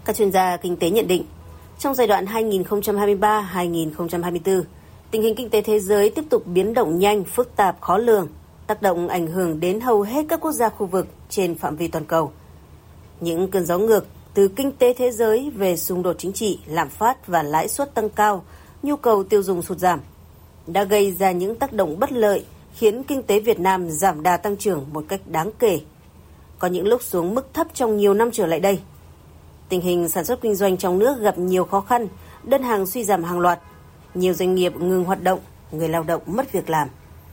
Các chuyên gia kinh tế nhận định, trong giai đoạn 2023-2024, tình hình kinh tế thế giới tiếp tục biến động nhanh, phức tạp, khó lường, tác động ảnh hưởng đến hầu hết các quốc gia khu vực trên phạm vi toàn cầu. Những cơn gió ngược từ kinh tế thế giới về xung đột chính trị, lạm phát và lãi suất tăng cao, nhu cầu tiêu dùng sụt giảm, đã gây ra những tác động bất lợi khiến kinh tế Việt Nam giảm đà tăng trưởng một cách đáng kể. Có những lúc xuống mức thấp trong nhiều năm trở lại đây. Tình hình sản xuất kinh doanh trong nước gặp nhiều khó khăn, đơn hàng suy giảm hàng loạt, nhiều doanh nghiệp ngừng hoạt động, người lao động mất việc làm.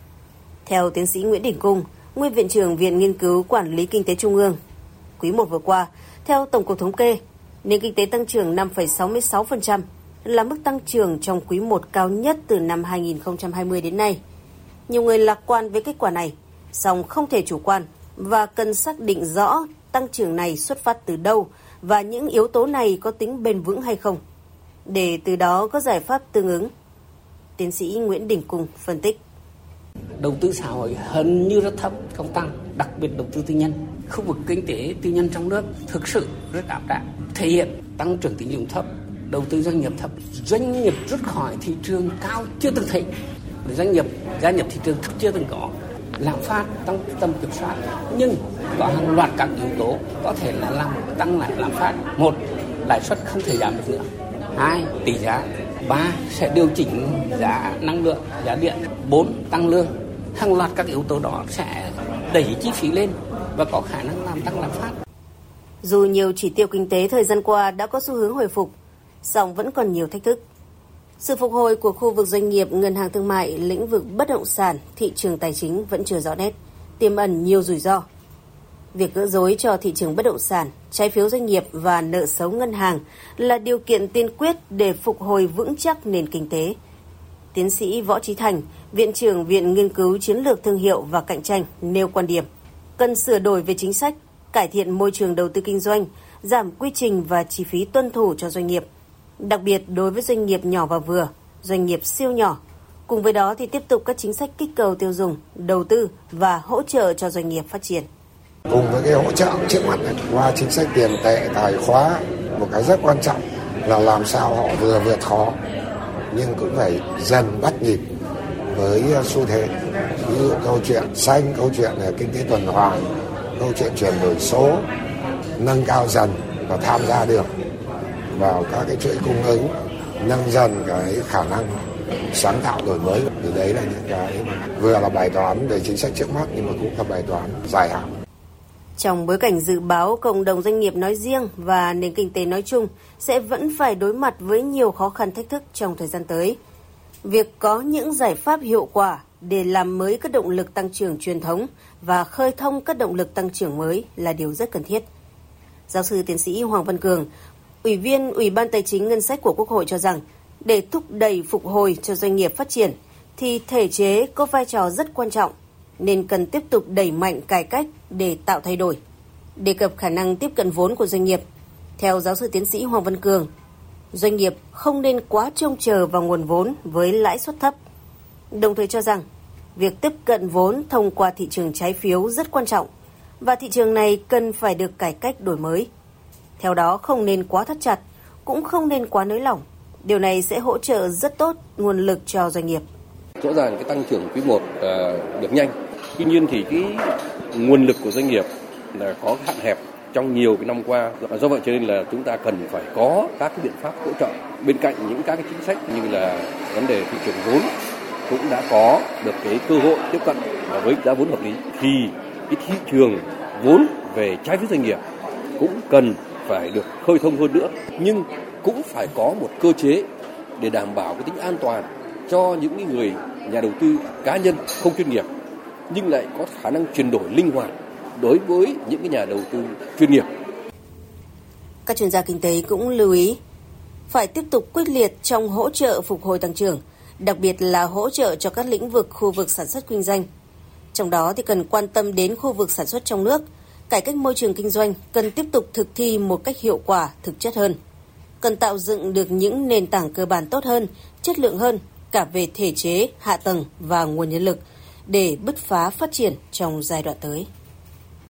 Theo tiến sĩ Nguyễn Đình Cung, nguyên Viện trưởng Viện Nghiên cứu Quản lý Kinh tế Trung ương, quý 1 vừa qua, theo Tổng cục Thống kê, nền kinh tế tăng trưởng 5,66% là mức tăng trưởng trong quý 1 cao nhất từ năm 2020 đến nay. Nhiều người lạc quan với kết quả này, song không thể chủ quan và cần xác định rõ tăng trưởng này xuất phát từ đâu và những yếu tố này có tính bền vững hay không, để từ đó có giải pháp tương ứng. Tiến sĩ Nguyễn Đình Cung phân tích. Đầu tư xã hội hình như rất thấp, không tăng, đặc biệt đầu tư tư nhân. Khu vực kinh tế tư nhân trong nước thực sự rất ảm đạm, thể hiện tăng trưởng tín dụng thấp, đầu tư doanh nghiệp thấp, doanh nghiệp rút khỏi thị trường cao chưa từng thấy, doanh nghiệp gia nhập thị trường thấp chưa từng có, lạm phát trong tầm kiểm soát, nhưng có hàng loạt các yếu tố có thể là làm tăng lại lạm phát. 1. Lãi suất không thể giảm được nữa. 2. Tỷ giá. 3. Sẽ điều chỉnh giá năng lượng, giá điện. 4. Tăng lương. Hàng loạt các yếu tố đó sẽ đẩy chi phí lên và có khả năng làm tăng lạm phát. Dù nhiều chỉ tiêu kinh tế thời gian qua đã có xu hướng hồi phục, song vẫn còn nhiều thách thức. Sự phục hồi của khu vực doanh nghiệp, ngân hàng thương mại, lĩnh vực bất động sản, thị trường tài chính vẫn chưa rõ nét, tiềm ẩn nhiều rủi ro. Việc gỡ rối cho thị trường bất động sản, trái phiếu doanh nghiệp và nợ xấu ngân hàng là điều kiện tiên quyết để phục hồi vững chắc nền kinh tế. Tiến sĩ Võ Trí Thành, Viện trưởng Viện Nghiên cứu Chiến lược Thương hiệu và Cạnh tranh nêu quan điểm cần sửa đổi về chính sách, cải thiện môi trường đầu tư kinh doanh, giảm quy trình và chi phí tuân thủ cho doanh nghiệp, đặc biệt đối với doanh nghiệp nhỏ và vừa, doanh nghiệp siêu nhỏ. Cùng với đó thì tiếp tục các chính sách kích cầu tiêu dùng, đầu tư và hỗ trợ cho doanh nghiệp phát triển. Cùng với cái hỗ trợ trước mắt này, qua chính sách tiền tệ, tài khóa, một cái rất quan trọng là làm sao họ vừa vượt khó nhưng cũng phải dần bắt nhịp với xu thế. Ví dụ câu chuyện xanh, câu chuyện kinh tế tuần hoàn, câu chuyện chuyển đổi số, nâng cao dần và tham gia được vào các cái chuỗi cung ứng, nâng dần cái khả năng sáng tạo đổi mới. Thì đấy là những cái vừa là bài toán về chính sách trước mắt nhưng mà cũng là bài toán dài hạn. Trong bối cảnh dự báo cộng đồng doanh nghiệp nói riêng và nền kinh tế nói chung sẽ vẫn phải đối mặt với nhiều khó khăn thách thức trong thời gian tới, việc có những giải pháp hiệu quả để làm mới các động lực tăng trưởng truyền thống và khơi thông các động lực tăng trưởng mới là điều rất cần thiết. Giáo sư tiến sĩ Hoàng Văn Cường, Ủy viên Ủy ban Tài chính Ngân sách của Quốc hội cho rằng, để thúc đẩy phục hồi cho doanh nghiệp phát triển thì thể chế có vai trò rất quan trọng, nên cần tiếp tục đẩy mạnh cải cách để tạo thay đổi. Đề cập khả năng tiếp cận vốn của doanh nghiệp, theo giáo sư tiến sĩ Hoàng Văn Cường, doanh nghiệp không nên quá trông chờ vào nguồn vốn với lãi suất thấp. Đồng thời cho rằng, việc tiếp cận vốn thông qua thị trường trái phiếu rất quan trọng và thị trường này cần phải được cải cách đổi mới. Theo đó không nên quá thắt chặt, cũng không nên quá nới lỏng. Điều này sẽ hỗ trợ rất tốt nguồn lực cho doanh nghiệp. Rõ ràng cái tăng trưởng quý 1 được nhanh. Tuy nhiên thì cái nguồn lực của doanh nghiệp là có hạn hẹp trong nhiều cái năm qua. Do vậy cho nên là chúng ta cần phải có các cái biện pháp hỗ trợ bên cạnh những các cái chính sách như là vấn đề thị trường vốn cũng đã có được cái cơ hội tiếp cận với giá vốn hợp lý. Thì cái thị trường vốn về trái phiếu doanh nghiệp cũng cần phải được khơi thông hơn nữa, nhưng cũng phải có một cơ chế để đảm bảo cái tính an toàn cho những người nhà đầu tư cá nhân không chuyên nghiệp nhưng lại có khả năng chuyển đổi linh hoạt đối với những cái nhà đầu tư chuyên nghiệp. Các chuyên gia kinh tế cũng lưu ý phải tiếp tục quyết liệt trong hỗ trợ phục hồi tăng trưởng, đặc biệt là hỗ trợ cho các lĩnh vực khu vực sản xuất kinh doanh. Trong đó thì cần quan tâm đến khu vực sản xuất trong nước, cải cách môi trường kinh doanh cần tiếp tục thực thi một cách hiệu quả, thực chất hơn. Cần tạo dựng được những nền tảng cơ bản tốt hơn, chất lượng hơn, cả về thể chế, hạ tầng và nguồn nhân lực, để bứt phá phát triển trong giai đoạn tới.